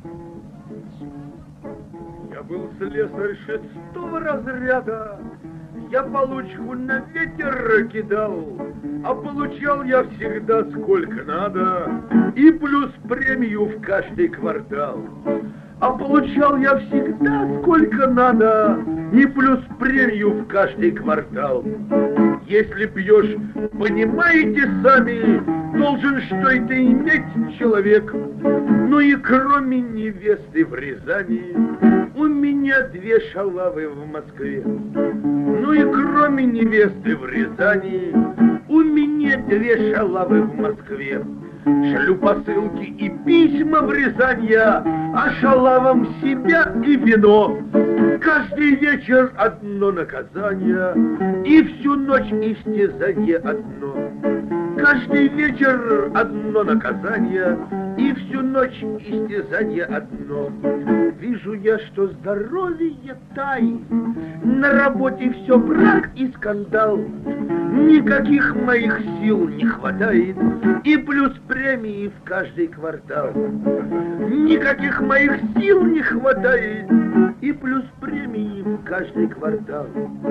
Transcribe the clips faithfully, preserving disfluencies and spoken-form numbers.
Я был слесарь шестого разряда, я получку на ветер кидал, а получал я всегда сколько надо, и плюс премию в каждый квартал. А получал я всегда сколько надо, и плюс премию в каждый квартал. Если пьешь, понимаете сами, должен что это иметь человек. Ну и кроме невесты в Рязани, у меня две шалавы в Москве. Ну и кроме невесты в Рязани, у меня две шалавы в Москве. Шлю посылки и письма в Рязань я, а шалавам себя и вино. Каждый вечер одно наказание, и всю ночь истязание одно. Каждый вечер одно наказание, и всю ночь истязание одно. Вижу я, что здоровье тает, на работе все брак и скандал. Никаких моих сил не хватает, и плюс премии в каждый квартал. Никаких моих сил не хватает, и плюс премии в каждый квартал.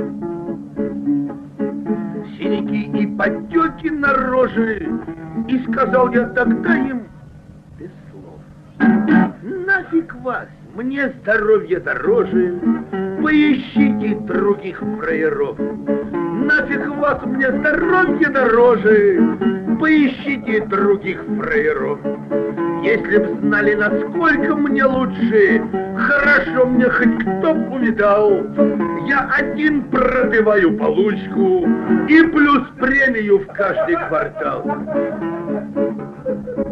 Синяки и потеки на роже, и сказал я тогда им без слов: нафиг вас, мне здоровье дороже, поищите других фраеров. Нафиг вас, мне здоровье дороже, поищите других фраеров. Если б знали, насколько мне лучше, хорошо мне хоть кто б увидал. Я один пробиваю получку и плюс премию в каждый квартал.